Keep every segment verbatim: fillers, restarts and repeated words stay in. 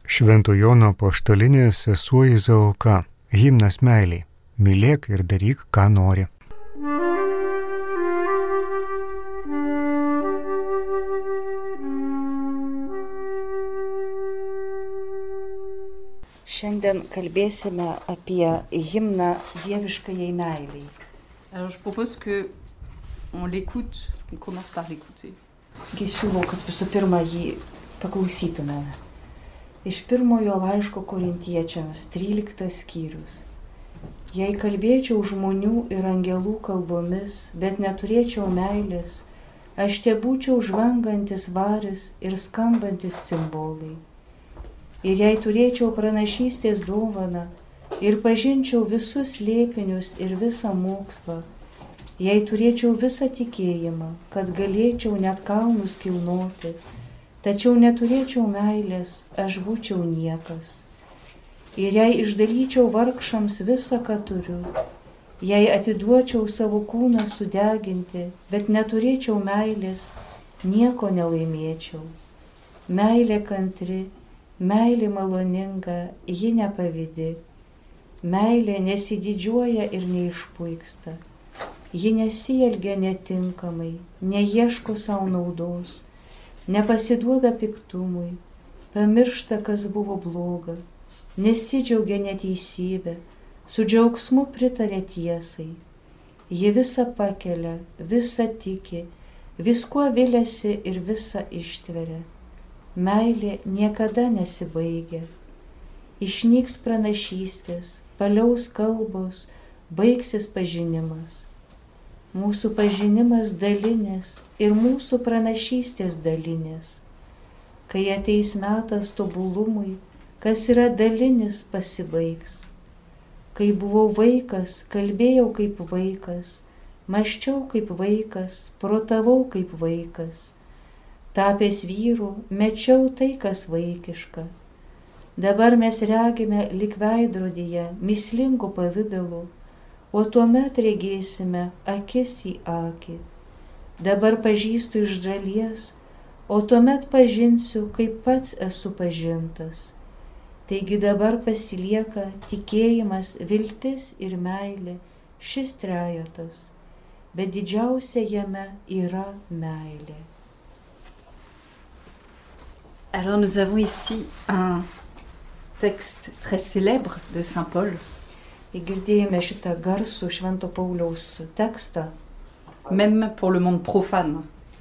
Švento Jono apaštalinės sesuo Izaoka. Himnas meiliai. Mylėk ir daryk, ką nori. Šiandien kalbėsime apie himną dieviškajai meiliai. Alors je propose que on l'écoute, on commence par l'écouter. Siūlau, kad visų pirma jį paklausytumėme. Iš pirmojo laiško korintiečiams, tryliktas skyrius. Jei kalbėčiau žmonių ir angelų kalbomis, bet neturėčiau meilės, aš tebūčiau žvangantis varis ir skambantis cimbolai. Ir jei turėčiau pranašystės dovaną ir pažinčiau visus slėpinius ir visą mokslą, jei turėčiau visą tikėjimą, kad galėčiau net kalnus kilnoti, tačiau neturėčiau meilės, aš būčiau niekas. Ir jei išdalyčiau vargšams visą, ką turiu, jei atiduočiau savo kūną sudeginti, bet neturėčiau meilės, nieko nelaimėčiau. Meilė kantri, meilė maloninga, ji nepavydi. Meilė nesididžiuoja ir neišpuiksta. Ji nesielgia netinkamai, neieško savo naudos, nepasiduoda piktumui, pamiršta, kas buvo bloga, nesidžiaugia neteisybė, su džiaugsmu pritarė tiesai. Ji visą pakelia, visą tiki, viskuo viliasi ir visą ištveria. Meilė niekada nesibaigia. Išnyks pranašystės, paliaus kalbos, baigsis pažinimas. Mūsų pažinimas dalinės ir mūsų pranašystės dalinės. Kai ateis metas tobulumui, kas yra dalinis, pasibaigs. Kai buvau vaikas, kalbėjau kaip vaikas, mąsčiau kaip vaikas, protavau kaip vaikas. Tapęs vyru, mečiau tai, kas vaikiška. Dabar mes regime lyg veidrodyje, mįslingu pavidalu, o tuomet regėsime akis į akį. Dabar pažįstu iš dalies, o tuomet pažinsiu, kaip pats esu pažintas. Taigi dabar pasilieka tikėjimas, viltis ir meilė, šis trejetas, bet didžiausia jame yra meilė. Alors nous avons ici un texte très célèbre de Saint Paul. Girdėjome šitą garsų Švento Pauliaus tekstą. Même pour le monde profane.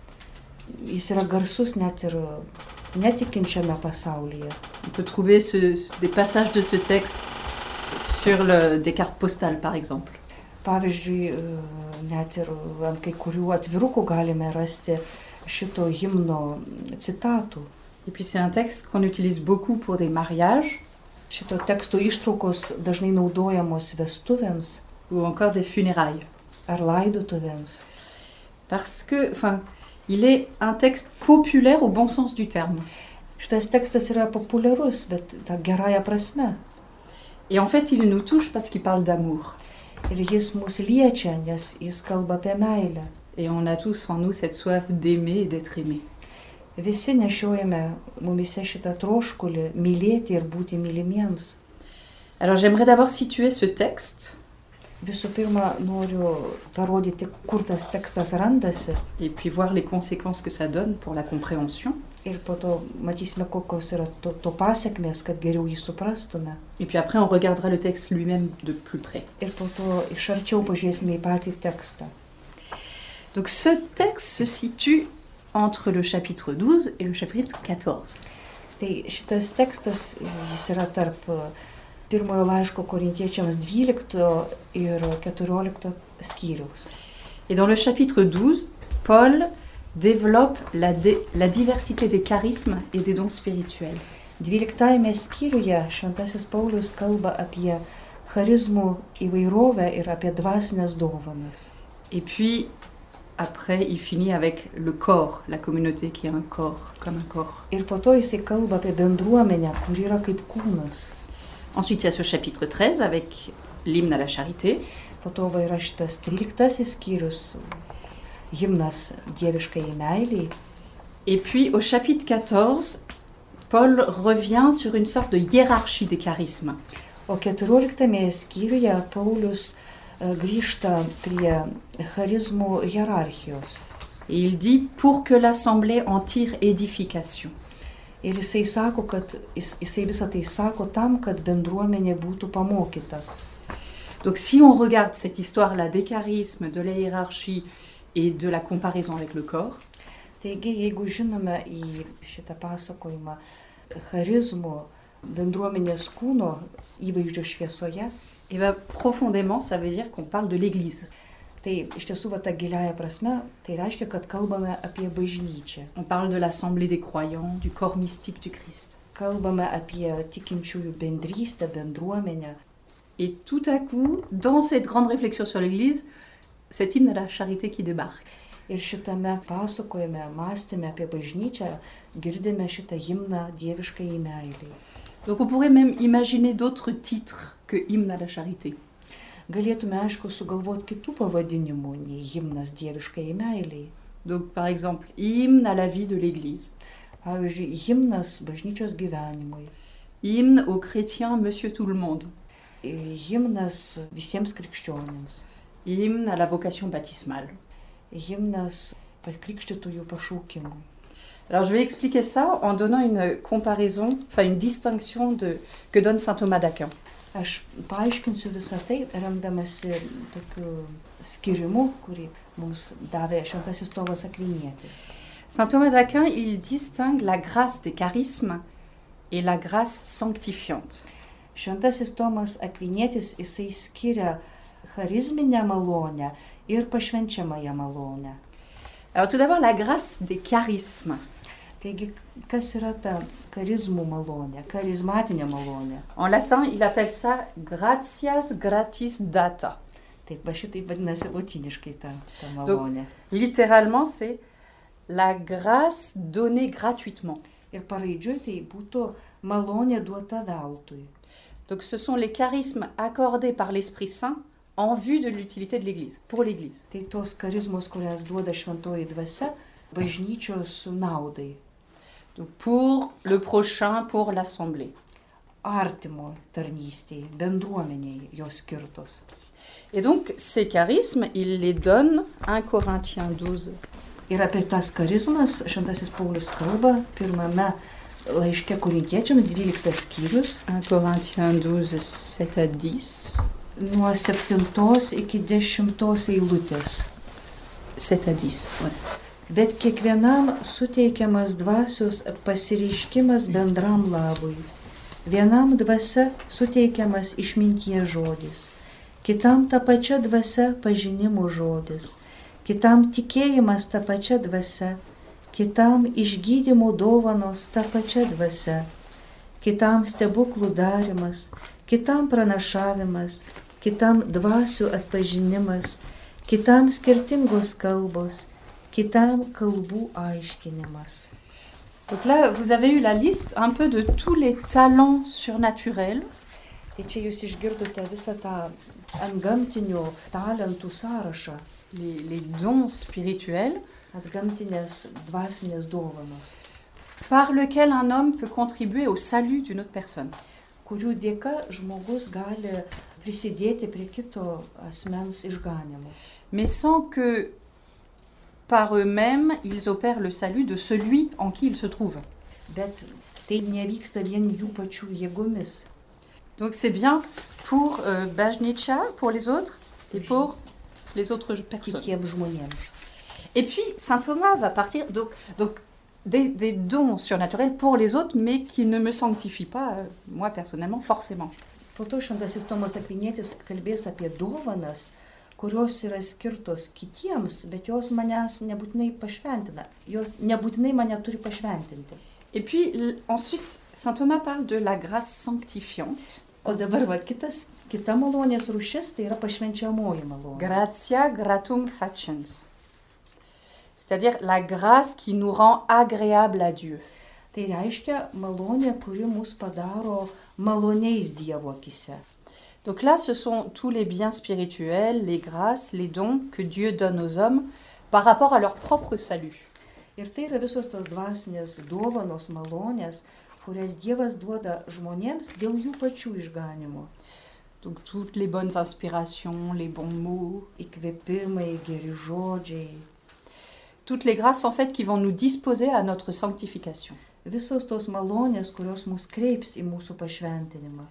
Jis yra garsus net ir netikinčiame pasaulyje. On peut trouver ce, des passages de ce texte sur le, des cartes postales, par exemple. Pavyzdžiui, net ir ant kai kurių atvirukų galime rasti šito himno citatų. Et puis c'est un texte qu'on utilise beaucoup pour des mariages. Šito teksto ištraukos dažnai naudojamos vestuvėms. Ou encore des funérailles. Ar laidotuvėms. Parce que, enfin, il est un texte populaire au bon sens du terme. Šitas tekstas yra populiarus, bet ta gerąja prasme. Et en fait, il nous touche parce qu'il parle d'amour. Ir jis mus liečia, nes jis kalba apie meilę. Et on a tous en nous cette soif d'aimer et d'être aimé. Visi nešiojame mumise šitą troškulį mylėti ir būti mylimiems. Alors j'aimerais d'abord situer ce texte. Visų pirma, noriu parodyti, kur tas tekstas randasi. Et puis voir les conséquences que ça donne pour la compréhension. Ir po to matysime, kokios yra to, to pasiekmės, kad geriau jį suprastume. Et puis après, on regardera le texte lui-même de plus près. Ir po to iš arčiau pažiūrėsime į patį tekstą. Donc ce texte se situe entre le chapitre douze et le chapitre quatorze. Tai šitas tekstas, jis yra tarp pirmojo laiško korintiečiams dvylikto ir keturiolikto skyriaus. Et dans le chapitre douze, Paul développe la, dé, la diversité des charismes et des dons spirituels. dvyliktajame skyriuje šventasis Paulius kalba apie charizmų įvairovę ir apie dvasinės dovanas. Et puis après, il finit avec le corps, la communauté qui est un corps, comme un corps. Ir po to jisai kalba apie bendruomenę, kuri yra kaip kūnas. Ensuite, il y a ce chapitre treize avec l'hymne à la charité. Po to va yra šitas tryliktasis skyrius, himnas dieviškai meiliai. Et puis au chapitre quatorze, Paul revient sur une sorte de hiérarchie des charismes. O keturioliktame skyriuje Paulius e, grįžta prie charizmų hierarchijos. Et il dit « pour que l'assemblée en tire édification ». Ir jisai sako, kad jis, jisai visą tai sako tam, kad bendruomenė būtų pamokyta. Donc si on regarde cette histoire-là des charismes, de la hiérarchie et de la comparaison avec le corps, Taigi, jeigu žinome į šitą pasakojimą charizmų bendruomenės kūno įvaizdžio šviesoje, et ben, profondément, ça veut dire qu'on parle de l'Église. tai iš tiesų va, ta giliaja prasme, tai reiškia, kad kalbame apie bažnyčią. On parle de l'assemblée des croyants, du corps mystique du Christ. Kalbame apie tikinčiųjų bendrystę, bendruomenę. Et tout à coup, dans cette grande réflexion sur l'Église, cet hymne à la charité qui débarque. Ir šitame pasakojime, mąstėme apie bažnyčią, girdime šitą himną dieviškai į meilį. Donc on pourrait même imaginer d'autres titres que hymne à la charité. Galėtume, aišku, sugalvoti kitų pavadinimų nei himnas dieviškai į meilį. Donc par exemple, hymne à la vie de l'Église. Pavyzdžiui, himnas bažnyčios gyvenimui. Hymne aux chrétiens, monsieur tout le monde. Himnas visiems krikščionims. Hymne à la vocation baptismale. Himnas krikštytųjų pašaukimui. Alors je vais expliquer ça en donnant une comparaison, enfin une distinction de, que donne saint Thomas d'Aquin. Aš paaiškinsiu visą tai, remdamasi tokiu skirimu, kurį mums davė šventasis Tomas Akvinietis. Saint Thomas d'Aquin, il distingue la grâce des charismes et la grâce sanctifiante. Šventasis Tomas Akvinietis, jisai skiria charizminę malonę ir pašvenčiamąją malonę. Alors tout d'abord, la grâce des charismes. Taigi, kas yra ta charizmų malonė, charizmatinė malonė? En latin, il appelle ça gratias gratis data. Taip, va šitaip vadinasi lotyniškai ta, ta malonė. Donc, littéralement, c'est la grâce donnée gratuitement. Ir paraidžiui tai būtų malonė duota veltui. Donc ce sont les charismes accordés par l'Esprit Saint en vue de l'utilité de l'Église, pour l'Église. Tai tos charizmos, kurias duoda šventoji dvasia, bažnyčios naudai. Donc pour le prochain, pour l'assemblée. Artimo tarnystėj, bendruomeniai jos skirtos. Et donc ces charismes, il les donne, un Corinthiens douze. Ir apie tas charizmas šventasis Paulius kalba pirmame laiške korintiečiams, dvyliktas skyrius. un Corinthiens douze, sept à dix. Nuo septintos iki dešimtos eilutės. sept à dix, ouais. Bet kiekvienam suteikiamas dvasios pasireiškimas bendram labui. Vienam dvasia suteikiamas išminties žodis, kitam ta pačia dvasia pažinimo žodis, kitam tikėjimas ta pačia dvasia, kitam išgydymo dovanos ta pačia dvasia, kitam stebuklų darimas, kitam pranašavimas, kitam dvasių atpažinimas, kitam skirtingos kalbos, kitam kalbų aiškinimas. Donc là, vous avez eu la liste un peu de tous les talents surnaturels. Tai čia jūs išgirdote visą tą antgamtinių talentų sąrašą. Les, les dons spirituels. Antgamtinės dvasinės dovanos. Par lequel un homme peut contribuer au salut d'une autre personne. Kurių dėka žmogus gali prisidėti prie kito asmens išganimo. Mais sans que par eux-mêmes, ils opèrent le salut de celui en qui ils se trouvent. Bet tai nevyksta vien jų pačių jėgomis. Donc c'est bien pour euh, Bajnicha, pour les autres, et pour les autres personnes. Kitiems žmonėms. Et puis, saint Thomas va partir donc, donc des, des dons surnaturels pour les autres, mais qui ne me sanctifient pas, euh, moi personnellement, forcément. Po to šventasis Tomas Akvinietis kalbės apie dovanas, kurios yra skirtos kitiems, bet jos manęs nebūtinai pašventina. Jos nebūtinai mane turi pašventinti. Et puis, l- ensuite, saint Thomas parle de la grâce sanctifiante. O dabar va, kitas, kita malonės rūšis, tai yra pašvenčiamoji malonė. Gratia gratum facens. C'est-à-dire la grâce qui nous rend agréable à Dieu. Tai reiškia malonė, kuri mus padaro maloniais Dievo akise. Donc là, ce sont tous les biens spirituels, les grâces, les dons que Dieu donne aux hommes par rapport à leur propre salut. Ir tai yra visos tos dvasinės dovanos, malonės, kurias Dievas duoda žmonėms dėl jų pačių išganimo. Donc toutes les bonnes inspirations, les bons mots, Įkvėpimai, geri žodžiai, toutes les grâces en fait qui vont nous disposer à notre sanctification. visos tos malonės, kurios mus kreips į mūsų pašventinimą.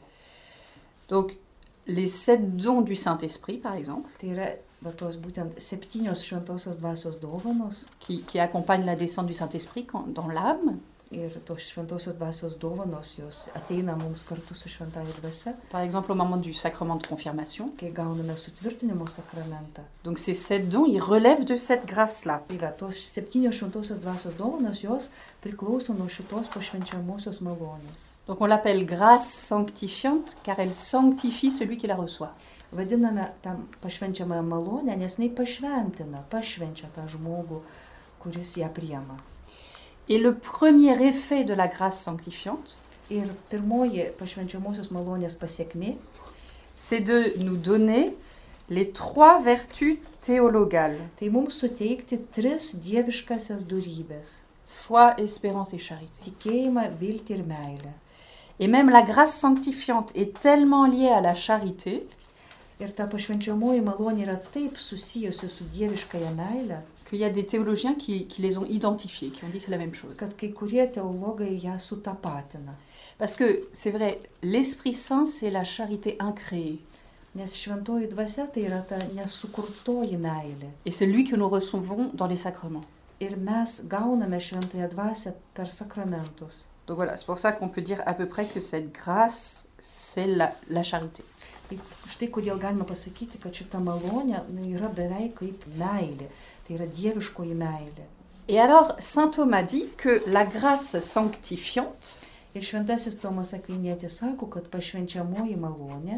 Donc les sept dons du Saint-Esprit par exemple, Tai yra va, tos būtent septynios šventosios dvasios dovanos qui, qui accompagnent la descente du Saint-Esprit quand- dans l'âme. ir tos šventosios dvasios dovanos, jos ateina mums kartu su šventąja dvasia, Par exemple au moment du sacrement de confirmation. kai gauname sutvirtinimo sakramentą. Donc ces sept dons, ils relèvent de cette grâce-là. Tai va, tos septynios šventosios dvasios dovanos, jos priklauso nuo šitos pašvenčiamosios malonės. Donc on l'appelle grâce sanctifiante car elle sanctifie celui qui la reçoit. Vadiname tam pašvenčiamąją malonę, nes jinai pašventina, pašvenčia tą žmogų, kuris ją priema. Et le premier effet de la grâce sanctifiante, Ir pirmoji pašvenčiamosios malonės pasiekmė, c'est de nous donner les trois vertus théologales. tai mums suteikti tris dieviškasias durybės Foi, espérance et charité. - tikėjimą, viltį ir meilę. Et même la grâce sanctifiante est tellement liée à la charité Ir ta pašvenčiamoji malonė yra taip susijusi su dieviškąja meile, qu'il y a des théologiens qui, qui les ont identifiés, qui ont dit c'est la même chose. kad kai kurie teologai ją sutapatina. Parce que c'est vrai, l'Esprit Saint, c'est la charité incréée. Nes šventoji dvasia tai yra ta nesukurtoji meilė. Et c'est lui que nous recevons dans les sacrements. Ir mes gauname šventąją dvasią per sakramentus. Donc voilà, c'est pour ça qu'on peut dire à peu près que cette grâce, c'est la, la charité. Tai štai kodėl galima pasakyti, kad šita malonė na, yra beveik kaip meilė. Tai yra dieviškoji meilė. Et alors, saint Thomas dit que la grâce sanctifiante, Ir šventasis Tomas Akvinėtis sako, kad pašvenčiamoji malonė,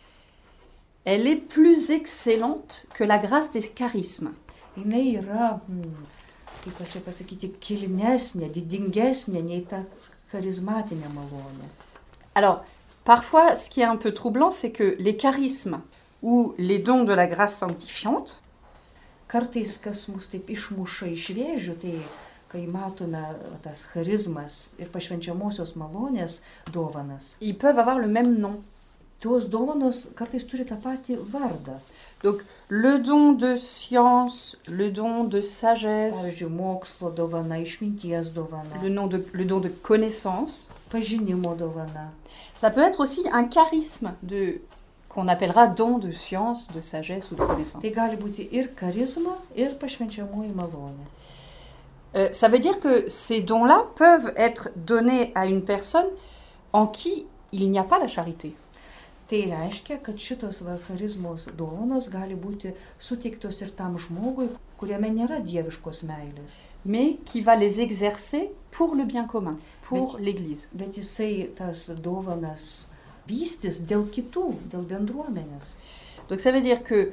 elle est plus excellente que la grâce des charismes. jinai yra, hmm, kaip aš čia pasakyti, kilnesnė, didingesnė nei ta charizmatinė malonė. Alors, parfois, ce qui est un peu troublant, c'est que les charismes ou les dons de la grâce sanctifiante, Kartais, kas mus taip išmuša iš vėžių, tai kai matome va, tas charizmas ir pašvenčiamosios malonės dovanas, ils peuvent avoir le même nom. tos dovanos kartais turi tą patį vardą. Donc, le don de science, le don de sagesse, Pavyzdžiui, mokslo dovana, išminties dovana, le, nom de, le don de connaissance, pažinimo dovana. ça peut être aussi un charisme de, qu'on appellera don de science, de sagesse ou de connaissance. Tai gali būti ir charizma, ir pašvenčiamoji malonė. Euh, ça veut dire que ces dons-là peuvent être donnés à une personne en qui il n'y a pas la charité. Tai reiškia, kad šitos va, charizmos dovanos gali būti suteiktos ir tam žmogui, kuriame nėra dieviškos meilės. Mais qui va les exercer pour le bien commun, pour Mais- l'Église. Bet jisai tas dovanas vystys dėl kitų, dėl bendruomenės. Donc ça veut dire que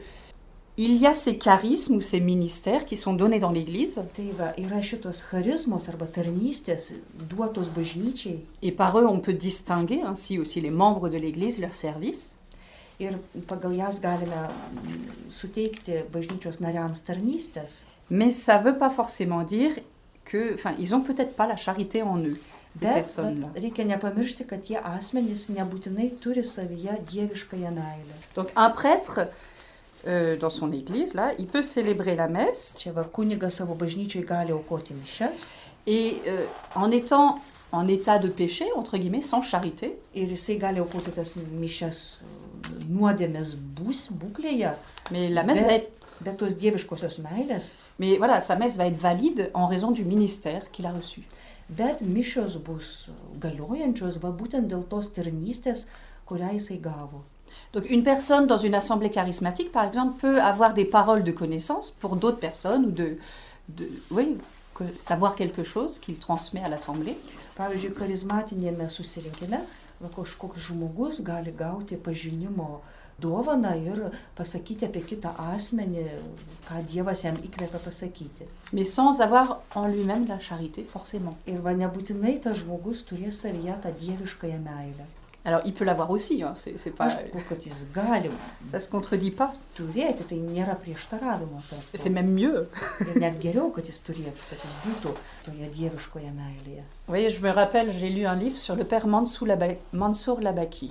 il y a ces charismes ou ces ministères qui sont donnés dans l'Église, Tai va, yra šitos charizmos arba tarnystės duotos bažnyčiai et par eux on peut distinguer ainsi aussi les membres de l'Église, leur service. ir pagal jas galime mm, suteikti bažnyčios nariams tarnystės. Mais ça ne veut pas forcément dire que, enfin, ils n'ont peut-être pas la charité en eux, ces Bet, personnes-là. bet reikia nepamiršti, kad tie asmenys nebūtinai turi savyje dieviškąją meilę. Donc un prêtre, euh, dans son église, là, il peut célébrer la messe Čia va, kunigas savo bažnyčiai gali aukoti mišias et euh, en étant en état de péché, entre guillemets, sans charité, ir jisai gali aukoti tas mišias nuodėmės bus, būklėje, mais la messe Bet- va être, bet tos dieviškosios meilės. mais voilà, sa messe va être valide en raison du ministère qu'il a reçu. Bet mišios bus galiojančios, va būtent dėl tos tarnystės, kurią jisai gavo. Donc une personne dans une assemblée charismatique, par exemple, peut avoir des paroles de connaissance pour d'autres personnes ou de, de oui, que, savoir quelque chose qu'il transmet à l'assemblée. Pavyzdžiui, charizmatinėme susirinkime va, kažkoks žmogus gali gauti pažinimo dovaną ir pasakyti apie kitą asmenį, ką Dievas jam įkvėpia pasakyti. Mais sans avoir en lui-même la charité, forcément. Ir va nebūtinai tas žmogus turės savyje tą dieviškąją meilę. Alors, il peut l'avoir aussi, hein, c'est, c'est pas... Aišku, kad jis gali Ça se contredit pas. turėti, tai nėra prieštaravimo tarp to. C'est même mieux. Ir net geriau, kad jis turėtų, kad jis būtų toje dieviškoje meilėje. Vous voyez, je me rappelle, j'ai lu un livre sur le père Mansour Laba- Mansour Labaki.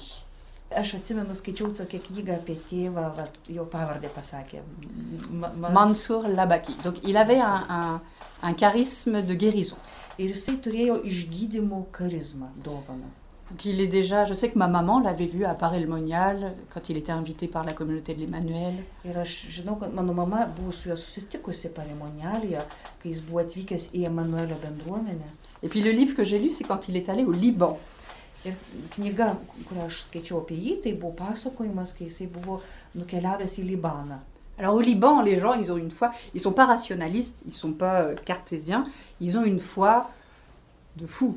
Aš atsimenu, skaičiau tokią knygą apie tėvą, va, jo pavardę pasakė. Ma, mas, Mansour Labaki. Donc, il avait un, un, un charisme de guérison. ir jisai turėjo išgydymo charizmą, dovaną. Donc, il est déjà... Je sais que ma maman l'avait vu à Paray-le-Monial quand il était invité par la communauté de l'Emmanuel. Ir aš žinau, kad mano mama buvo su juo susitikusi Paray-le-Monialyje, kai jis buvo atvykęs į Emanuelio bendruomenę. Et puis, le livre que j'ai lu, c'est quand il est allé au Liban. Ir knyga, kurią aš skaičiau apie jį, tai buvo pasakojimas, kai jisai buvo nukeliavęs į Libaną. Alors, au Liban, les gens, ils ont une foi... Ils sont pas rationalistes, ils sont pas euh, cartésiens. Ils ont une foi de fou.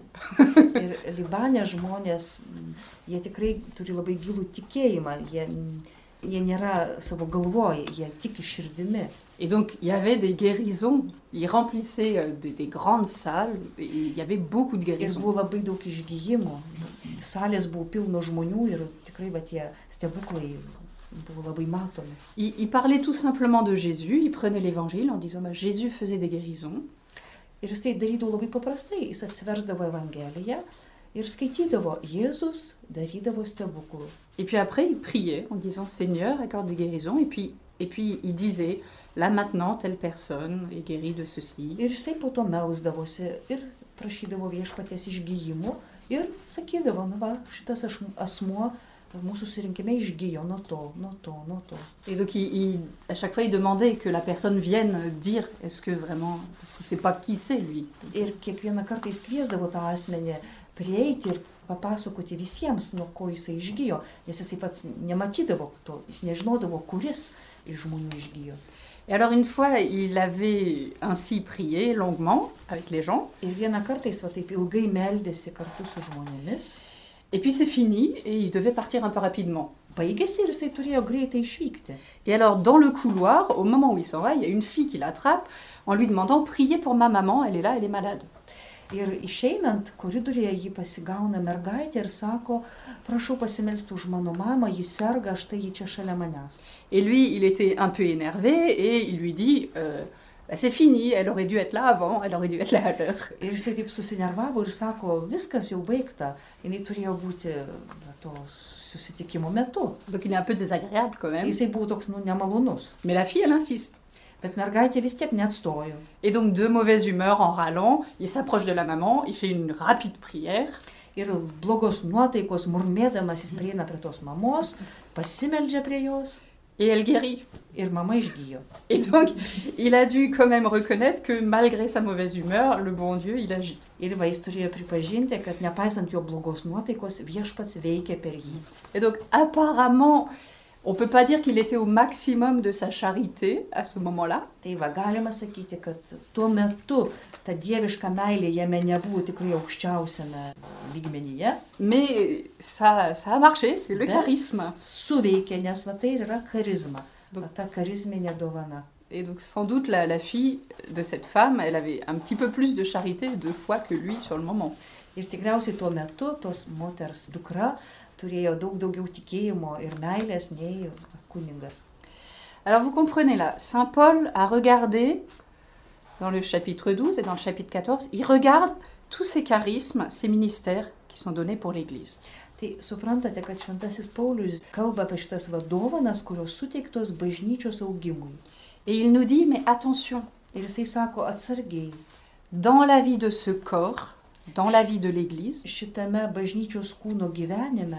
Ir Libane žmonės, jie tikrai turi labai gilų tikėjimą, jie, jie nėra savo galvoje, jie tiki širdimi. Et donc, il y avait des guérisons. Ils remplissaient euh, des, des grandes salles. Et il y avait beaucoup de Ir guérisons. buvo labai daug išgyjimų, salės buvo pilno žmonių ir tikrai va, tie stebuklai buvo labai matomi. Il, il parlait tout simplement de Jésus. Il prenait l'évangile en disant bah, Jésus faisait des guérisons. Ir jis tai darydavo labai paprastai, jis atsiversdavo Evangeliją ir skaitydavo, Jėzus darydavo stebuklų. Et puis après, il priait en disant Seigneur, accorde des guérisons. Et puis, et puis il disait là maintenant, telle personne est guérie de ceci. Ir jisai po to melsdavosi ir prašydavo viešpaties išgyjimų ir sakydavo, na va, šitas aš- asmuo mūsų susirinkime išgyjo nuo to, nuo to, nuo to. Et donc, il, il- à chaque fois, il demandait que la personne vienne dire est-ce que vraiment. Parce qu'il ne sait pas qui c'est, lui. Ir kiekvieną kartą jis kviesdavo tą asmenį prieiti ir papasakoti visiems, nuo ko jisai išgyjo, nes jisai pats nematydavo to, jis nežinodavo, kuris iš žmonių išgyjo. Et alors, une fois, il avait ainsi prié longuement avec les gens. Ir vieną kartą jis va taip ilgai meldėsi kartu su žmonėmis, Et puis, c'est fini et il devait partir un peu rapidement. baigėsi ir jisai turėjo greitai išvykti. Et alors, dans le couloir, au moment où il s'en va, il y a une fille qui l'attrape en lui demandant priez pour ma maman, elle est là, elle est malade. Ir išeinant koridoriuje jį pasigauna mergaitė ir sako, prašau pasimelsti už mano mamą, jis serga, štai jį čia šalia manęs. Et lui, il était un peu énervé et il lui dit euh, bah, c'est fini, elle aurait dû être là avant, elle aurait dû être là à l'heure. Ir jisai taip susinervavo ir sako, viskas jau baigta, jinai turėjo būti va, to susitikimo metu. Donc, il est un peu désagréable quand même. Jisai buvo toks, nu, nemalonus. Mais la fille, elle insiste. Bet mergaitė vis tiek neatstojo. Et donc, de mauvaise humeur, en râlant, il s'approche de la maman, il fait une rapide prière. Ir blogos nuotaikos murmėdamas jis prieina prie tos mamos, pasimeldžia prie jos Et elle guérit. ir mama išgyjo. Et donc, il a dû quand même reconnaître que malgré sa mauvaise humeur, le bon Dieu, il agit. Ir va, jis turėjo pripažinti, kad nepaisant jo blogos nuotaikos, viešpats veikia per jį. Et donc, apparemment, on ne peut pas dire qu'il était au maximum de sa charité à ce moment-là. Tai va, galima sakyti, kad tuo metu ta dieviška meilė jame nebuvo tikrai aukščiausiame lygmenyje, Mais ça, ça a marché, c'est le Ben. charisme. suveikė, nes va tai ir yra charizma, Donc- va, ta charizminė dovana. Et donc, sans doute, la, la fille de cette femme, elle avait un petit peu plus de charité et de foi que lui sur le moment. Ir tikriausiai tuo metu tos moters dukra turėjo daug daugiau tikėjimo ir meilės nei kuningas. Alors, vous comprenez là, Saint Paul a regardé, dans le chapitre douze et dans le chapitre quatorze, il regarde tous ces charismes, ces ministères qui sont donnés pour l'Église. Tai suprantate, kad šventasis Paulius kalba apie šitas vadovanas, kurios suteiktos bažnyčios augimui. Et il nous dit, mais attention, Ir jisai sako atsargiai, dans la vie de ce corps, dans la vie de l'Église, šitame bažnyčios kūno gyvenime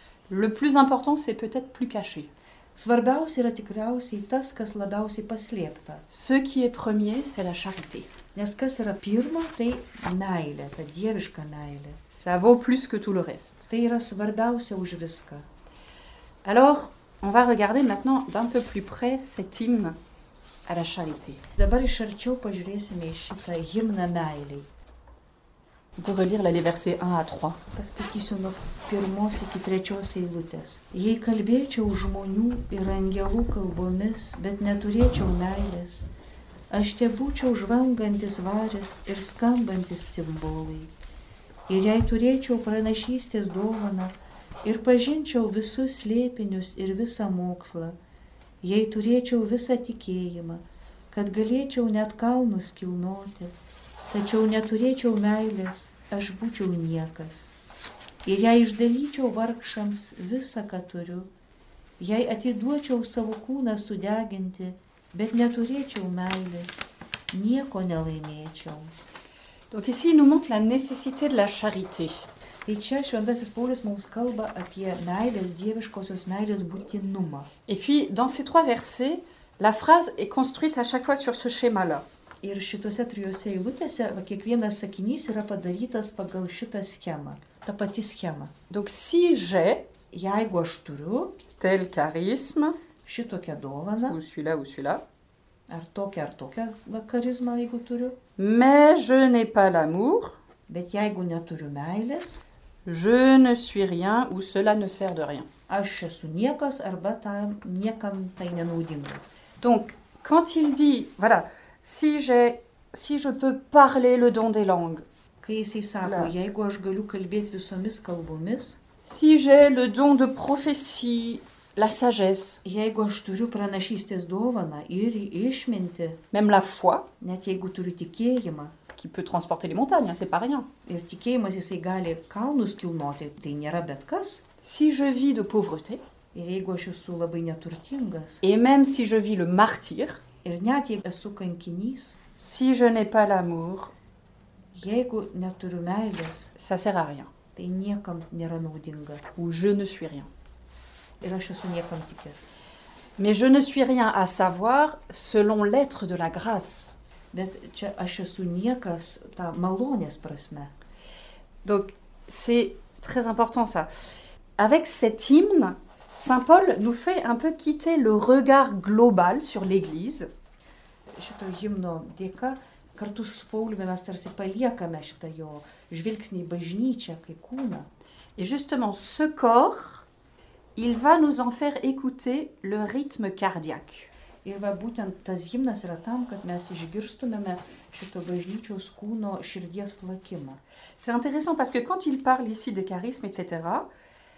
le plus important, c'est peut-être plus caché. svarbiausia yra tikriausiai tas, kas labiausiai paslėpta. Ce qui est premier, c'est la charité. Nes kas yra pirma, tai meilė, ta dieviška meilė. Ça vaut plus que tout le reste. Tai yra svarbiausia už viską. Alors, on va regarder maintenant d'un peu plus près cet hymne à la charité. Dabar iš arčiau pažiūrėsime į šitą himną meiliai. On peut relire là, les versets un à trois. Paskaitysiu nuo pirmos iki trečios eilutės. Jei kalbėčiau žmonių ir angelų kalbomis, bet neturėčiau meilės, aš tebūčiau žvangantis varis ir skambantis cimbolai. Ir jei turėčiau pranašystės dovaną ir pažinčiau visus slėpinius ir visą mokslą, jei turėčiau visą tikėjimą, kad galėčiau net kalnus kilnoti, tačiau neturėčiau meilės, aš būčiau niekas. Ir jei išdalyčiau vargšams visą, ką turiu, jei atiduočiau savo kūną sudeginti, bet neturėčiau meilės, nieko nelaimėčiau. Donc ici, il nous montre la nécessité de la charité. Tai čia Šventasis Paulius mums kalba apie meilės, dieviškosios meilės būtinumą. Et puis, dans ces trois versets, la phrase est construite à chaque fois sur ce schéma-là. Ir šituose trijose eilutėse va, kiekvienas sakinys yra padarytas pagal šitą schemą. Ta pati schema. Donc, si j'ai Jeigu aš turiu tel charisme, šitokią dovaną, ou celui-là, ou celui-là, ar tokią, ar tokią va, charizmą, jeigu turiu, mais je n'ai pas l'amour, bet jeigu neturiu meilės, je ne suis rien, ou cela ne sert de rien. aš esu niekas arba tam, niekam tai nenaudinga. Donc, quand il dit, voilà, si j'ai, si je peux parler le don des langues, Kai jisai sako, La. jeigu aš galiu kalbėti visomis kalbomis, si j'ai le don de prophétie, la sagesse, jeigu aš turiu pranašystės dovaną ir išminti, même la foi, net jeigu turiu tikėjimą, qui peut transporter les montagnes, hein, c'est pas rien. ir tikėjimas jisai gali kalnus kilnoti, tai nėra bet kas, Si je vis de pauvreté, ir jeigu aš esu labai neturtingas, et même si je vis le martyr, ir net jeigu esu kankinys, si je n'ai pas l'amour, jeigu neturiu meilės, ça sert à rien. tai niekam nėra naudinga. Ou je ne suis rien. Ir aš esu niekam tikęs. Mais je ne suis rien à savoir selon l'être de la grâce. Bet čia aš esu niekas tą malonės prasme. Donc, c'est très important ça. Avec cet hymne, Saint Paul nous fait un peu quitter le regard global sur l'Église Šito himno dėka kartu su Pauliumi mes tarsi paliekame šitą jo žvilgsnį į bažnyčią kaip kūną. et justement ce corps, il va nous en faire écouter le rythme cardiaque. Ir va būtent tas himnas yra tam, kad mes išgirstumėme šito bažnyčios kūno širdies plakimą. C'est intéressant parce que quand il parle ici des charismes, et cetera,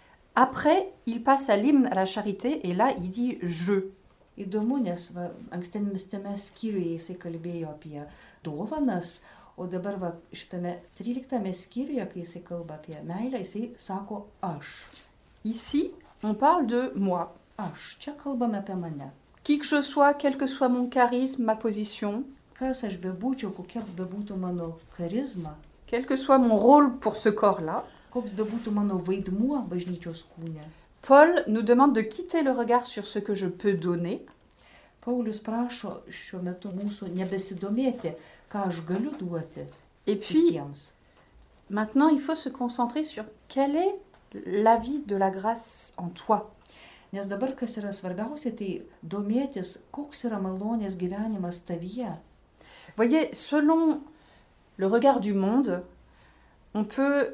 après, il passe à l'hymne à la charité et là, il dit « je ». Įdomu, nes va, ankstesnėme skyriuje jisai kalbėjo apie dovanas, o dabar va, šitame tryliktame skyriuje, kai jisai kalba apie meilę, jisai sako aš. Ici, on parle de moi. Aš. Čia kalbame apie mane. Qui que je sois, quel que soit mon charisme, ma position, Kas aš bebūčiau, kokia bebūtų mano charizma, quel que soit mon rôle pour ce corps-là, koks bebūtų mano vaidmuo bažnyčios kūne. Paul nous demande de quitter le regard sur ce que je peux donner Paulius prašo šiuo metu mūsų nebesidomėti, ką aš galiu duoti et puis kitiems. maintenant il faut se concentrer sur quelle est la vie de la grâce en toi. Nes dabar kas yra svarbiausia, tai domėtis, koks yra malonės gyvenimas tavyje. Voyez, selon le regard du monde, on peut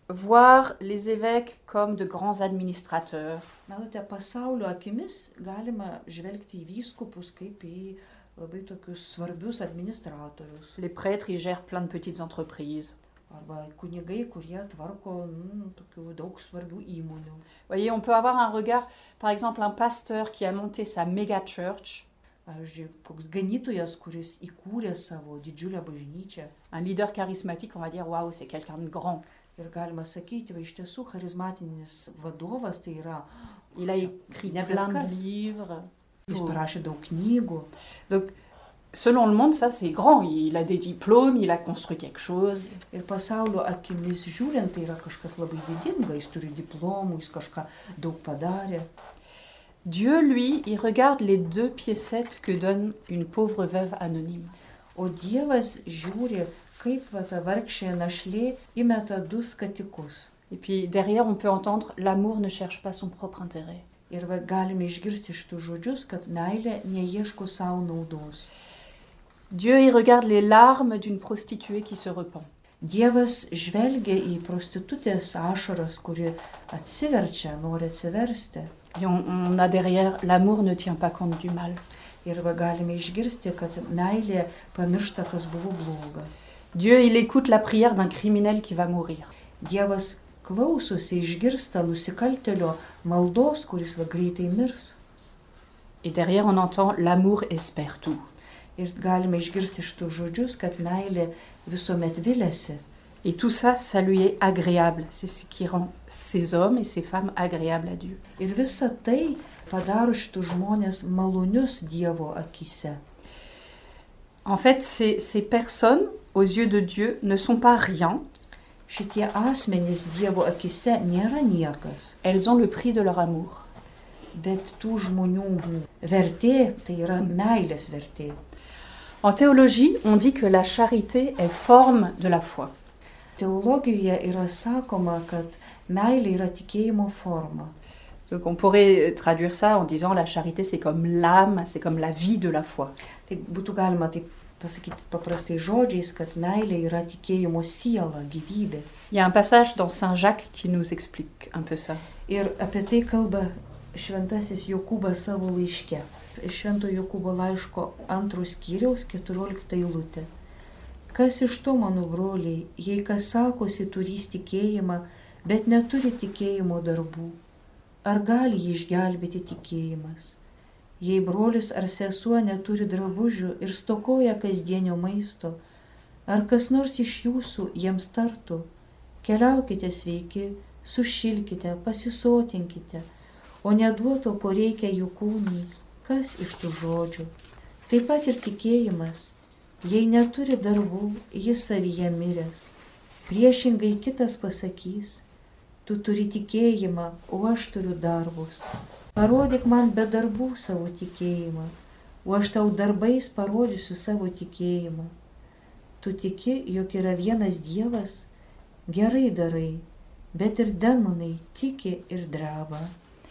voir les évêques comme de grands administrateurs, Matote, pasaulio akimis galima žvelgti į vyskupus kaip į labai tokius svarbius administratorius. les prêtres, ils gèrent plein de petites entreprises. Arba kunigai, kurie tvarko mm, tokių daug svarbių įmonių. Voyez, on peut avoir un regard, par exemple, un pasteur qui a monté sa méga church, Pavyzdžiui, koks ganytojas, kuris įkūrė savo didžiulę bažnyčią. un leader charismatique, on va dire, waouh, c'est quelqu'un de grand. Ir galima sakyti, va iš tiesų charizmatinis vadovas tai yra, Il a écrit Ne plein bet de kas. livres. jis parašė daug knygų. Donc, selon le monde, ça c'est grand. Il a des diplômes, il a construit quelque chose. Ir pasaulio akimis žiūrint, tai yra kažkas labai didinga, jis turi diplomų, jis kažką daug padarė. Dieu, lui, il regarde les deux piécettes que donne une pauvre veuve anonyme. O Dievas žiūri, kaip va ta vargšė našlė įmeta du skatikus. Et puis derrière, on peut entendre « l'amour ne cherche pas son propre intérêt ». Ir va, galime išgirsti šitus žodžius, kad meilė neieško savo naudos. Dieu, il regarde les larmes d'une prostituée qui se repent. Dievas žvelgia į prostitutės ašaras, kuri atsiverčia, nori atsiversti. Et on, on a derrière « l'amour ne tient pas compte du mal ». Ir va, galime išgirsti, kad meilė pamiršta, kas buvo bloga. Dieu, il écoute la prière d'un criminel qui va mourir. Dievas klausosi, išgirsta nusikaltėlio maldos, kuris va greitai mirs. Et derrière, on entend « l'amour espère tout ». Ir galime išgirsti iš tų žodžius, kad meilė visuomet vilėsi. Et tout ça, ça lui est agréable. C'est ce qui rend ces hommes et ces femmes agréables à Dieu. Ir visa tai padaro šitų žmonės malonius Dievo akise. En fait, ces, ces personnes, aux yeux de Dieu, ne sont pas rien. Šitie asmenys Dievo akise nėra niekas, Elles ont le prix de leur amour. bet tų žmonių vertė tai yra meilės vertė. En théologie, on dit que la charité est forme de la foi. Teologijoje yra sakoma, kad meilė yra tikėjimo forma. Donc on pourrait traduire ça en disant la charité c'est comme l'âme, c'est comme la vie de la foi. Tai būtų galima taip pasakyti paprastai žodžiais, kad meilė yra tikėjimo siela, gyvybė. Il y a un passage dans Saint Jacques qui nous explique un peu ça. Ir apie tai kalba šventasis Jokūbas savo laiške. Švento Jokūbo laiško antros skyriaus keturiolikta eilutė. Kas iš to, mano broliai, jei kas sakosi turys tikėjimą, bet neturi tikėjimo darbų, ar gali jį išgelbėti tikėjimas? Jei brolis ar sesuo neturi drabužių ir stokoja kasdienio maisto, ar kas nors iš jūsų jiems tartų, keliaukite sveiki, sušilkite, pasisotinkite, o neduoto, ko reikia jų kūnui, kas iš tų žodžių. Taip pat ir tikėjimas, jei neturi darbų, jis savyje miręs. Priešingai kitas pasakys, tu turi tikėjimą, o aš turiu darbus. Parodyk man be darbų savo tikėjimą, o aš tau darbais parodysiu savo tikėjimą. Tu tiki, jog yra vienas Dievas, gerai darai, bet ir demonai tiki ir dreba.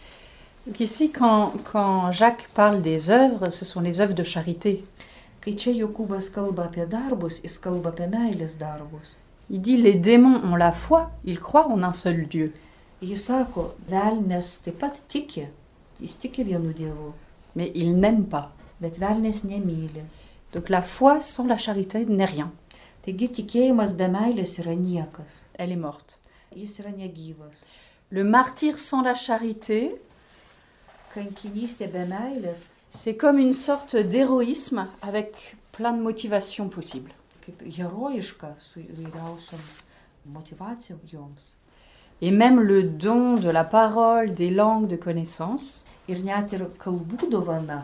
Donc ici, quand, quand Jacques parle des œuvres, ce sont les œuvres de charité. Kai čia Jokūbas kalba apie darbus, jis kalba apie meilės darbus. Il dit les démons ont la foi, ils croient en un seul Dieu. Jis sako, velnės taip pat tiki, jis tiki vienu Dievu, Mais ils n'aiment pas. bet velnės nemyli. Donc la foi sans la charité n'est rien. Taigi tikėjimas be meilės yra niekas, Elle est morte. jis yra negyvas. Le martyr sans la charité, Kankinystė be meilės, c'est comme une sorte d'héroïsme avec plein de motivations possibles. kaip herojiška su įvairiausioms motivacijoms. Et même le don de la parole, des langues, de connaissances, Ir net ir kalbų dovana,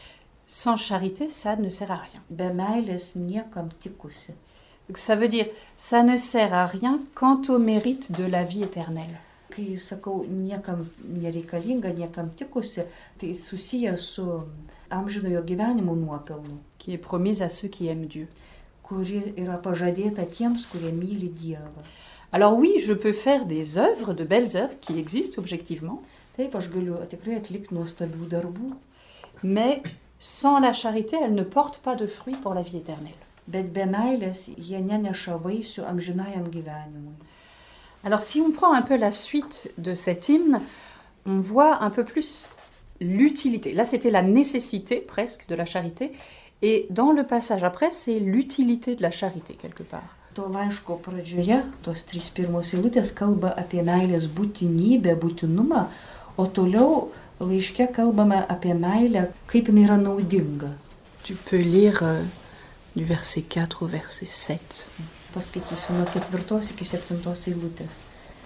sans charité, ça ne sert à rien. be meilės niekam tikusi. Donc ça veut dire, ça ne sert à rien quant au mérite de la vie éternelle. Kai sakau, niekam nereikalinga, niekam tikusi, tai susiję su amžinojo gyvenimo nuopelnu, Qui est promise à ceux qui aiment Dieu. kuri yra pažadėta tiems, kurie myli Dievą. Alors oui, je peux faire des œuvres, de belles œuvres qui existent objectivement, Taip, aš galiu tikrai atlikti nuostabių darbų, mais sans la charité, elles ne portent pas de fruits pour la vie éternelle. bet be meilės jie neneša vaisių amžinajam gyvenimui. Alors si on prend un peu la suite de cet hymne, on voit un peu plus l'utilité. Là, c'était la nécessité presque de la charité, et dans le passage après, c'est l'utilité de la charité quelque part. To laiško pradžioje, tos trys pirmos eilutės kalba apie meilės būtinybę, būtinumą, o toliau laiške kalbame apie meilę, kaip jinai yra naudinga. Tu peux lire euh, du verset quatre au verset sept. Paskaitysiu nuo ketvirtos iki septintos eilutės.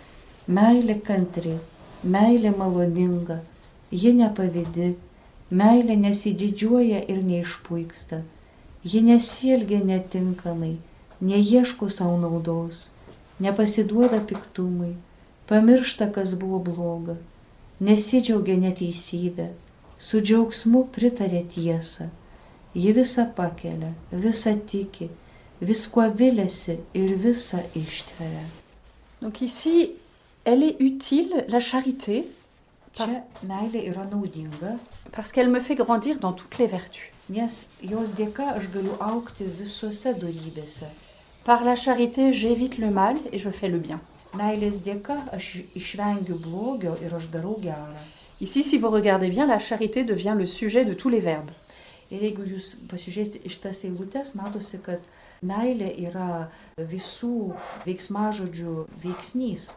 Meilė kantri, meilė maloninga, ji nepavydi, meilė nesididžiuoja ir neišpuiksta, ji nesielgia netinkamai, neieško savo naudos, nepasiduoda piktumui, pamiršta, kas buvo bloga, nesidžiaugia neteisybė, su džiaugsmu pritarė tiesą, ji visą pakelia, visą tiki, viskuo viliasi ir visą ištveria. Donc ici, elle est utile, la charité, parce, Čia meilė yra naudinga, parce qu'elle me fait grandir dans toutes les vertus. nes jos dėka aš galiu augti visose dorybėse. Par la charité, j'évite le mal et je fais le bien. Meilės dėka aš išvengiu blogio ir aš darau gerą. Ici, si vous regardez bien, la charité devient le sujet de tous les verbes. Ir jeigu jūs pasižiūrėsite iš tas eilutes, matosi, kad meilė yra visų veiksmažodžių veiksnys.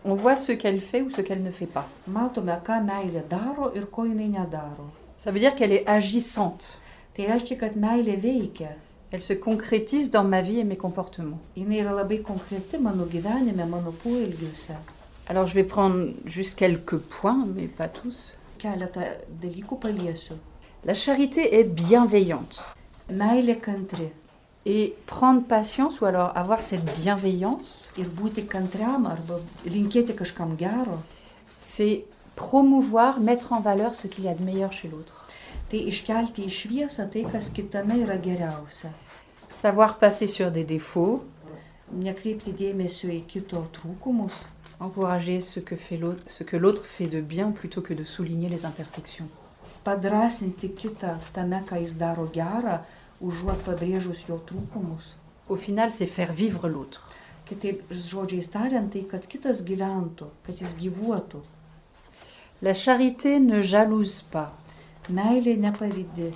on voit ce qu'elle fait ou ce qu'elle ne fait pas. Matome, ką meilė daro ir ko jinai nedaro. Ça veut dire qu'elle est agissante. Tai reiškia, kad meilė veikia. Elle se concrétise dans ma vie et mes comportements. Jinai yra labai konkreti mano gyvenime, mano poelgiuose. Alors je vais prendre juste quelques points, mais pas tous. Keletą dalykų paliesiu. La charité est bienveillante. Meilė kantri. Et prendre patience ou alors avoir cette bienveillance, Ir būti kantriam arba linkėti kažkam gero, c'est promouvoir, mettre en valeur ce qu'il y a de meilleur chez l'autre. tai iškelti į šviesą tai, kas kitame yra geriausia. Savoir passer sur des défauts, Nekreipti dėmesio į kito trūkumus, encourager ce que, fait l'autre, ce que l'autre fait de bien plutôt que de souligner les imperfections. padrasinti kitą tame, ką jis daro gerą, užuot pabrėžus jo trūkumus. Au final, c'est faire vivre l'autre. Kitaip žodžiais tariant, tai kad kitas gyventų, kad jis gyvuotų. La charité ne jalouse pas. Meilė nepavydi.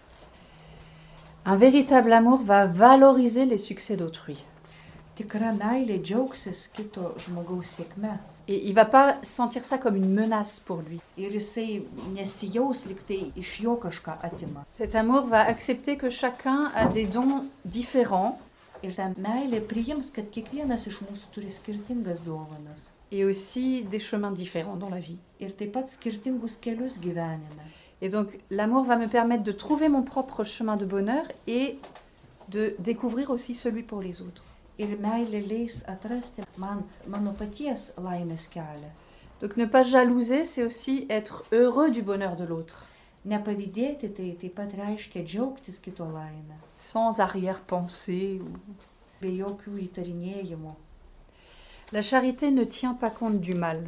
Un véritable amour va valoriser les succès d'autrui. Tikra meilė džiaugsis kito žmogaus sėkme. Et il ne va pas sentir ça comme une menace pour lui. Ir jisai nesijaus, lyg tai iš jo kažką atima. Cet amour va accepter que chacun a des dons différents Ir ta meilė priims, kad kiekvienas iš mūsų turi skirtingas dovanas. et aussi des chemins différents dans la vie. Ir taip pat skirtingus kelius gyvenime. Et donc l'amour va me permettre de trouver mon propre chemin de bonheur et de découvrir aussi celui pour les autres. Ir meilė leis atrasti man mano paties laimės kelią. Donc ne pas jalouser, c'est aussi être heureux du bonheur de l'autre, Nepavydėti tai taip pat reiškia džiaugtis kito laimę, sans arrière-pensée. ou- be jokių įtarinėjimų. La charité ne tient pas compte du mal.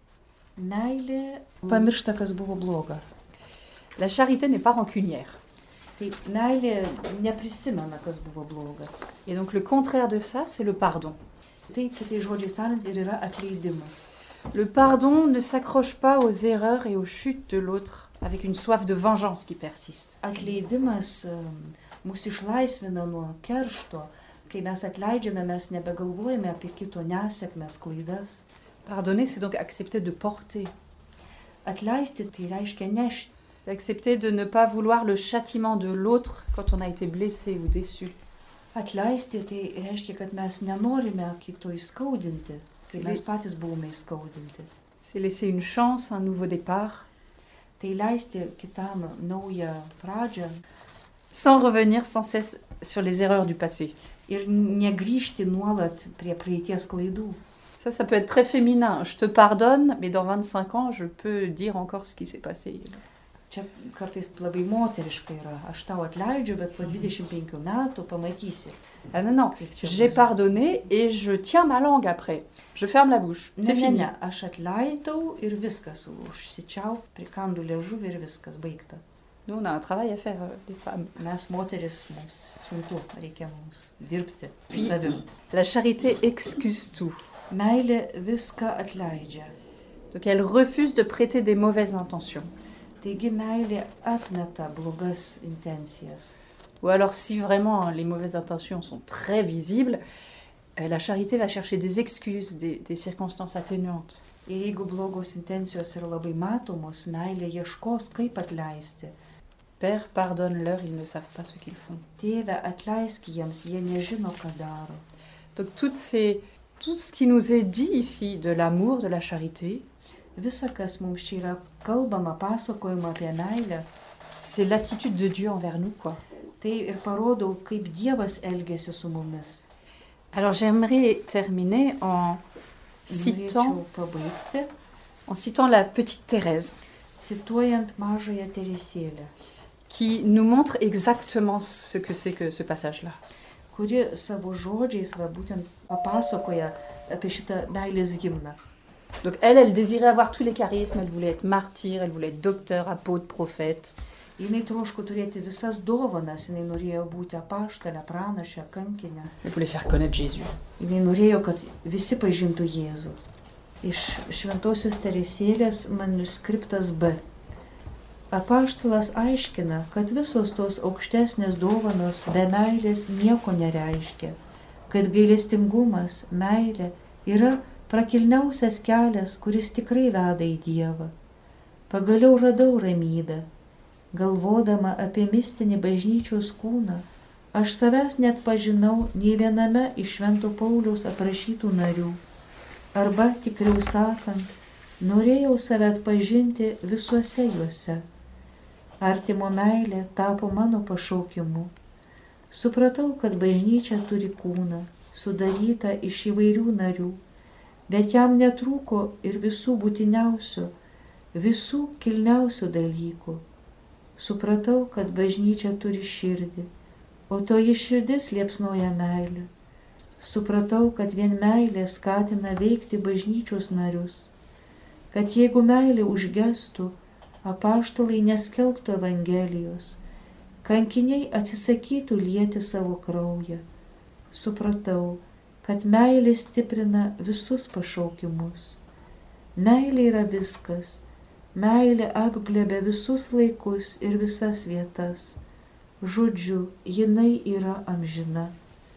Meilė pamiršta, kas buvo bloga. La charité n'est pas rancunière. Tai meilė neprisimena, kas buvo bloga. Et donc le contraire de ça, c'est le pardon. Tai, kitai žodžiais tariant, ir yra atleidimas. Le pardon ne s'accroche pas aux erreurs et aux chutes de l'autre avec une soif de vengeance qui persiste. Atleidimas um, mus išlaisvina nuo keršto. Kai mes atleidžiame, mes nebegalvojame apie kito nesėkmes, klaidas. Pardonner, c'est donc accepter de porter, Atleisti tai reiškia nešti. d'accepter de ne pas vouloir le châtiment de l'autre quand on a été blessé ou déçu. Atleisti tai reiškia, kad mes nenorime kito įskaudinti. Tai mes patys buvome įskaudinti. C'est laisser une chance, un nouveau départ, Tai leisti kitam naują pradžią sans revenir sans cesse sur les erreurs du passé. ir negrįžti nuolat prie praeities klaidų. Ça, ça peut être très féminin. Je te pardonne, mais dans vingt-cinq ans, je peux dire encore ce qui s'est passé. Čia kartais labai moteriška yra. Aš tau atleidžiu, bet po dvidešimt penkių metų pamatysi. Ah non, non, Kaip čia j'ai bus. pardonné et je tiens ma langue après. Je ferme la bouche. Ne, C'est ne, fini. ne, aš atleidau ir viskas, užsičiau, prikandų liežuvį ir viskas, baigta. Nous, on a un travail à faire, euh, les femmes. Mes moteris, mums sunku, reikia mums dirbti su Puis- savim. La charité excuse tout. Meilė viską atleidžia. Donc elle refuse de prêter des mauvaises intentions. Taigi meilė atmeta blogas intencijas. Ou alors si vraiment les mauvaises intentions sont très visibles, euh, la charité va chercher des excuses, des, des circonstances atténuantes. Ir jeigu blogos intencijos yra labai matomos, meilė ieškos, kaip atleisti. Père, pardonne-leur, ils ne savent pas ce qu'ils font. Tėve, atleisk jiems, jie nežino, ką daro. Donc toutes ces, tout ce qui nous est dit ici de l'amour, de la charité, Visa, kas mums čia yra kalbama, pasakojama apie meilę, c'est l'attitude de Dieu envers nous, quoi. tai ir parodo, kaip Dievas elgėsi su mumis. Alors j'aimerais terminer en citant, Norėčiau pabaigti, en citant la petite Thérèse, cituojant mažąją Teresėlę, qui nous montre exactement ce que c'est que ce passage-là. kuri savo žodžiais va, būtent papasakoja apie šitą meilės himną. Donc elle, elle désirait avoir tous les charismes, elle voulait être martyr, elle voulait être docteur, apôtre, prophète. Jinai troško turėti visas dovanas, jinai norėjo būti apaštalė, pranašė, kankinė. Elle voulait faire connaître Jésus. Jinai norėjo, kad visi pažintų Jėzų. Iš Šventosios Teresėlės manuskriptas B. Apaštalas aiškina, kad visos tos aukštesnės dovanos be meilės nieko nereiškia, kad gailestingumas, meilė yra prakilniausias kelias, kuris tikrai veda į Dievą. Pagaliau radau ramybę. Galvodama apie mistinį bažnyčios kūną, aš savęs net pažinau nei viename iš Švento Pauliaus aprašytų narių. Arba, tikriau sakant, norėjau save atpažinti visuose juose. Artimo meilė tapo mano pašaukimu. Supratau, kad bažnyčia turi kūną, sudarytą iš įvairių narių, bet jam netrūko ir visų būtiniausių, visų kilniausių dalykų. Supratau, kad bažnyčia turi širdį, o toji širdis liepsnoja meilę. Supratau, kad vien meilė skatina veikti bažnyčios narius, kad jeigu meilė užgestų, apaštalai neskelbtų Evangelijos, kankiniai atsisakytų lieti savo kraują. Supratau, kad meilė stiprina visus pašaukimus. Meilė yra viskas. Meilė apglėbia visus laikus ir visas vietas. Žodžiu, jinai yra amžina.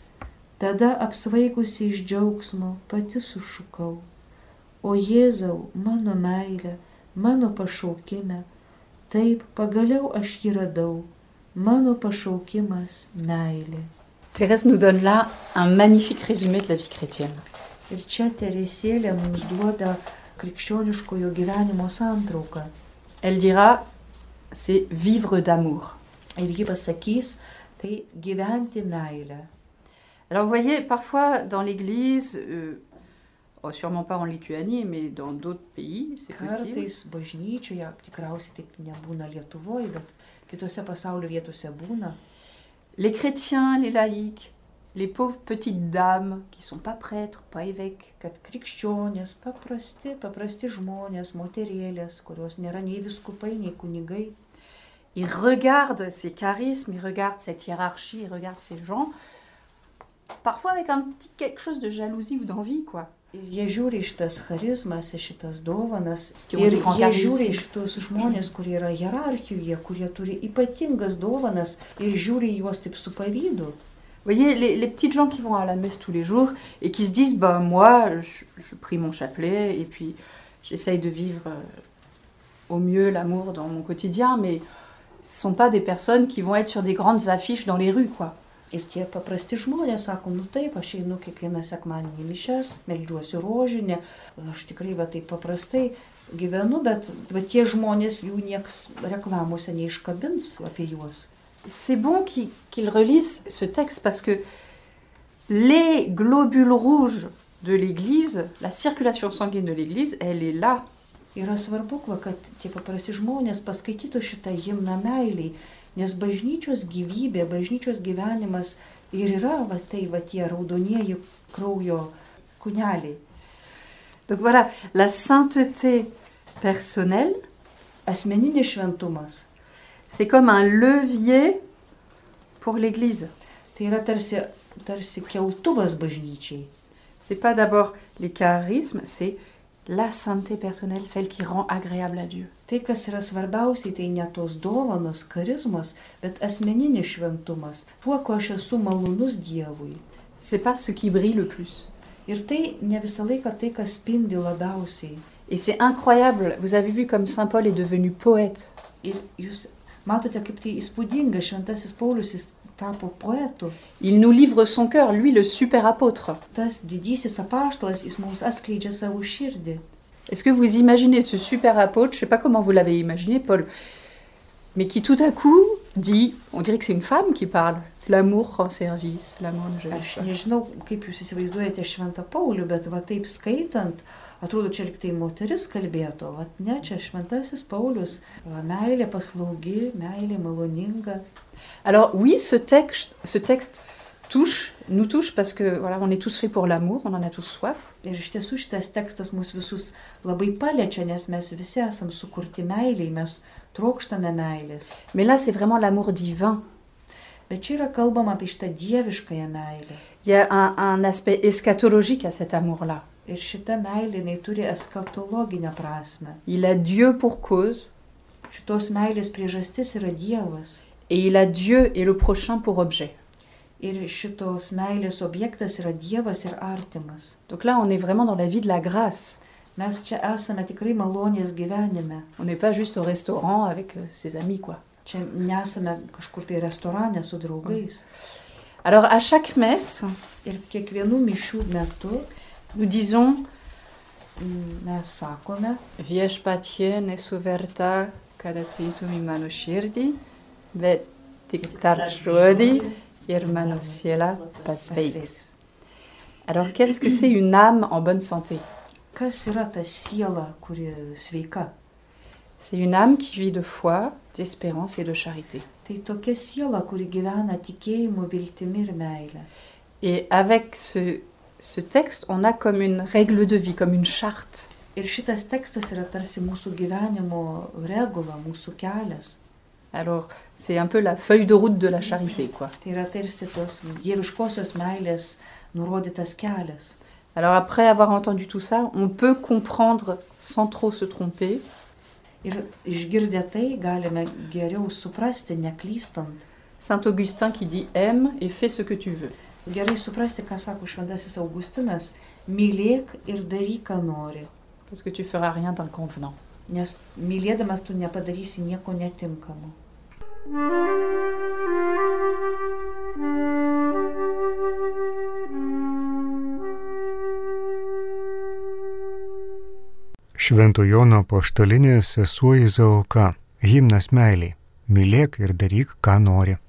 Tada apsvaigusi iš džiaugsmo pati sušukau. O Jėzau, mano meilė, mano pašaukime, taip pagaliau aš jį radau. Mano pašaukimas meilė. Thérèse nous donne là un magnifique résumé de la vie chrétienne. Ir čia Teresėlė mums duoda krikščioniškojo gyvenimo santrauką. Elle dira, c'est vivre d'amour. Ir ji pasakys, tai gyventi meilę. Alors vous voyez, parfois dans l'église, euh, oh, sûrement pas en Lituanie, mais dans d'autres pays, c'est possible. Kartais bažnyčioje, tikriausiai taip nebūna Lietuvoje, bet kitose pasaulio vietose būna. Les chrétiens, les laïcs, les pauvres petites dames qui sont pas prêtres, pas évêques. Kad krikščionės, paprasti, paprasti žmonės, moterėlės, kurios nėra nei viskupai, nei kunigai. Ils regardent ces charismes, ils regardent cette hiérarchie, ils regardent ces gens, parfois avec un petit quelque chose de jalousie ou d'envie, quoi. Ir jie žiūri iš tas charizmas, iš šitas dovanas. Qui Ir ont des jie grands žiūri charismes. iš tos žmonės, kurie yra hierarchijoje, kurie turi ypatingas dovanas ir žiūri į juos taip su pavydu. Vous voyez, les, les petites gens qui vont à la messe tous les jours et qui se disent, ben moi, je, je prie mon chapelet et puis j'essaye de vivre euh, au mieux l'amour dans mon quotidien, mais ce ne sont pas des personnes qui vont être sur des grandes affiches dans les rues, quoi. Ir tie paprasti žmonės sako, nu taip, aš einu kiekvieną sekmadienį į mišias, meldžiuosi rožinę, aš tikrai va taip paprastai gyvenu, bet, bet tie žmonės, jų nieks reklamose neiškabins apie juos. C'est bon qu'ils qu'ils relisent ce texte parce que les globules rouges de l'Église, la circulation sanguine de l'Église, elle est là. Yra svarbu, va, kad tie paprasti žmonės paskaitytų šitą himną meiliai, nes bažnyčios gyvybė, bažnyčios gyvenimas ir yra va, tai va, tie raudonieji kraujo kūneliai. Donc voilà, la sainteté personnelle, Asmeninis šventumas. c'est comme un levier pour l'Église. Tai yra tarsi, tarsi keltuvas bažnyčiai. C'est pas d'abord les charismes, c'est la sainteté personnelle, celle qui rend agréable à Dieu. Tai, kas yra svarbiausiai, tai ne tos dovanos, charizmos, bet asmeninis šventumas. Tuo, ko aš esu malonus Dievui. C'est pas ce qui brille le plus. Ir tai ne visą laiką tai, kas spindi labiausiai. Et c'est incroyable, vous avez vu comme Saint Paul est devenu poète. Ir jūs matote, kaip tai įspūdinga, šventasis Paulius jis tapo poetu. Il nous livre son cœur, lui le super apôtre. Tas didysis apaštalas, jis mums atskleidžia savo širdį. Est-ce que vous imaginez ce super apôtre, je ne sais pas comment vous l'avez imaginé, Paul, mais qui tout à coup dit, on dirait que c'est une femme qui parle, l'amour rend service, l'amour ne gêne Aš pas. nežinau, kaip jūs įsivaizduojate šventą Paulių, bet va taip skaitant, atrodo, čia lyg tai moteris kalbėtų, va ne, čia šventasis Paulius, va, meilė paslaugi, meilė maloninga. Alors oui, ce texte, ce texte touche, nous touche parce que voilà, on est tous faits pour l'amour, on en a tous soif. Ir iš tiesų šitas tekstas mus visus labai paliečia, nes mes visi esam sukurti meiliai, mes trokštame meilės. Mais là, c'est vraiment l'amour divin. Bet čia yra kalbama apie šitą dieviškąją meilę. Il y a un, un aspect eschatologique à cet amour-là. Ir šita meilė, jinai turi eskatologinę prasme. Il a Dieu pour cause Šitos meilės priežastis yra Dievas. et il a Dieu et le prochain pour objet. Ir šitos meilės objektas yra Dievas ir artimas. Donc là, on est vraiment dans la vie de la grâce. Mes čia esame tikrai malonės gyvenime. On n'est pas juste au restaurant avec euh, ses amis, quoi. Čia nesame kažkur tai restorane su draugais. Alors, à chaque messe, Ir kiekvienų mišių metu nous disons mm, mes sakome, Viešpatie nesuverta, kad ateitum į mano širdį, bet tik tark žodį ir mano siela pasveiks. Alors, qu'est-ce que c'est une âme en bonne santé? kas yra ta siela, kuri sveika? C'est une âme qui vit de foi, d'espérance et de charité. Tai tokia siela, kuri gyvena tikėjimu, viltimi ir meile. Et avec ce, ce texte, on a comme une règle de vie, comme une charte. Ir šitas tekstas yra tarsi mūsų gyvenimo regula, mūsų kelias. Alors, c'est un peu la feuille de route de la charité, quoi. Tai yra tarsi tos dieviškosios meilės nurodytas kelias. Alors, après avoir entendu tout ça, on peut comprendre sans trop se tromper. Ir išgirdę tai galime geriau suprasti, neklystant. Saint Augustin qui dit « aime et fais ce que tu veux ». Gerai suprasti, ką sako šventasis Augustinas, mylėk ir daryk, ką nori. Parce que tu feras rien d'inconvenant. Nes mylėdamas tu nepadarysi nieko netinkamo. Švento Jono apaštalinė sesuo Izaoka. Himnas meiliai. Mylėk ir daryk, ką nori.